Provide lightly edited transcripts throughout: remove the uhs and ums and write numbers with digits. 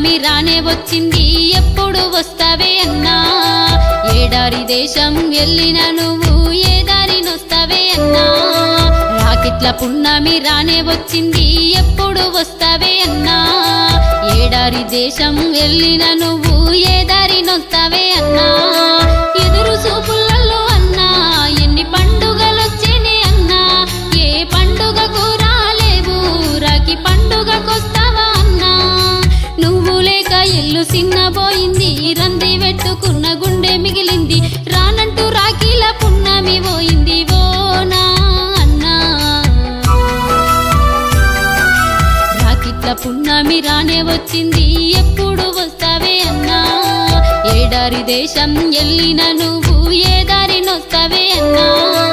పున్నమి రానే వచ్చింది ఎప్పుడు వస్తావే అన్నా ఏడారి దేశం వెళ్ళిన నువ్వు ఏ దారినొస్తావే అన్నా రాకిట్ల పున్నమి రానే వచ్చింది ఎప్పుడు వస్తావే అన్నా ఏడారి దేశం వెళ్ళిన నువ్వు ఏ దారినొస్తావే అన్నా ఎదురు చూపులలో అన్నా ఎన్ని పండుగలొచ్చేనే అన్నా ఏ పండుగకు రాలేవు రాకి పండుగకొస్తావా అన్నా నువ్వు లేక ఇల్లు సిన్నబోయింది రంది పెట్టుకున్న గుండె మిగిలింది రానంటూ రాఖీల పున్నమి పోయింది ఓనా అన్నా రాకిట్ల పున్నమి రానే వచ్చింది ఎప్పుడు వస్తావే అన్నా ఏడారి దేశం వెళ్ళిన నువ్వు ఏ దారినొస్తావే అన్నా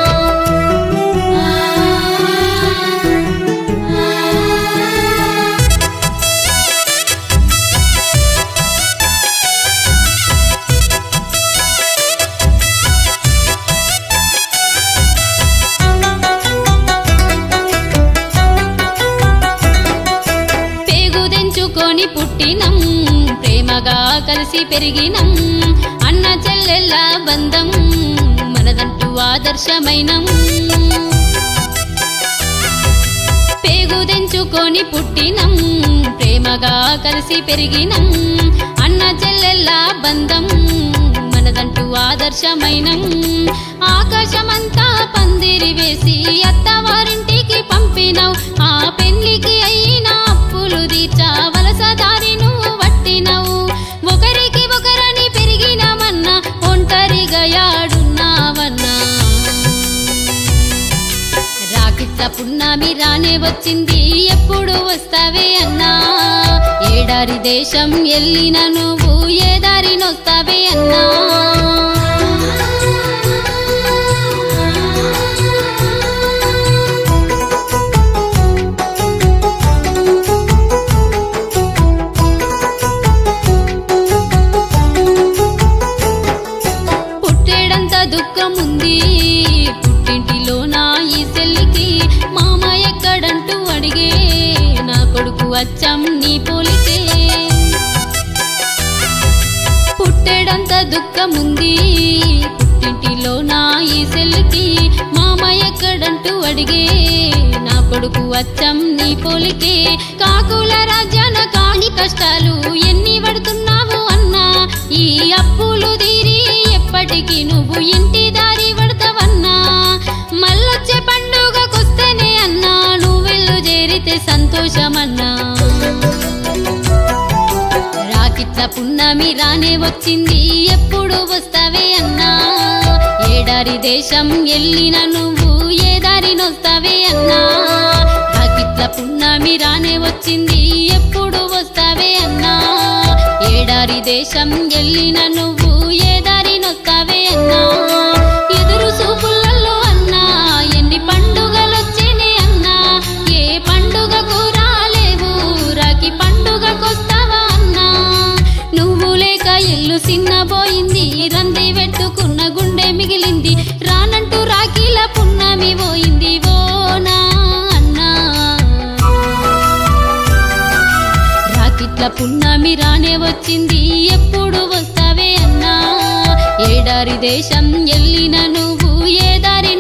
పేగుదెంచుకొని పుట్టినం ప్రేమగా కలిసి పెరిగినం అన్న చెల్లెళ్ళ బంధం మనదంటూ ఆదర్శమైనం పేగుదెంచుకొని పుట్టినం ప్రేమగా కలిసి పెరిగినం అన్న చెల్లెళ్ళ బంధం మనదంటూ ఆదర్శమైనం ఆకాశమంతా పందిరి వేసి అత్తవారింటికి పంపినవు ఆ పెళ్లికి అయినా అప్పులు తీర్చా వలస దారి నువ్వు పట్టినవు ఒకరికి ఒకరని పెరిగినామన్నా ఒంటరిగా యాడున్నావన్నా రాకిట్ల పున్నమి రానే వచ్చింది ఎప్పుడు వస్తావే అన్నా ఏడారి దేశం వెళ్ళిన నువ్వు ఏ దారినొస్తావే అన్నా పుట్టేడంత దుఃఖముంది పుట్టింటిలో నా ఈ చెల్లికి మామ ఎక్కడంటూ అడిగే నా కొడుకు అచ్చం నీ పోలికే పుట్టేడంత దుఃఖముంది పుట్టింటిలో నా ఈ చెల్లికి మామ ఎక్కడంటూ అడిగే నా కొడుకు అచ్చం నీ పోలికే కాకుల రాజ్యాన కాని కష్టాలు ఎన్ని పడుతున్నావు అన్నా ఈ అప్పులు తీరి ఎప్పటికీ నువ్వు ఇంటి దారి పడతావన్నా మళ్ళొచ్చే పండుగకొస్తేనే అన్నా నువ్వెళ్ళు చేరితే సంతోషమన్నా రాకిట్ల పున్నమి రానే వచ్చింది ఎప్పుడు వస్తావే అన్నా ఏడారి దేశం వెళ్ళిన నువ్వు ఏ దారినొస్తావే అన్నా రాకిట్ల పున్నమి రానే వచ్చింది ఎప్పుడు వస్తావే అన్నా ఏడారి దేశం వెళ్ళిన నువ్వు ఏ దారినొస్తావే అన్నా ఎదురు చూపులలో అన్నా ఎన్ని పండుగలొచ్చేనే అన్నా ఏ పండుగకు రాలేవు రాకి పండుగకొస్తావా అన్నా నువ్వు లేక ఇల్లు సిన్నబోయింది రంది పెట్టుకున్న గుండె మిగిలింది రానంటూ రాఖీల పున్నమి పోయింది ఓనా అన్నా రాకిట్ల పున్నమి రానే వచ్చింది ఎప్పుడు వస్తావే అన్నా ఏడారి దేశం వెళ్ళిన నువ్వు ఏ దారి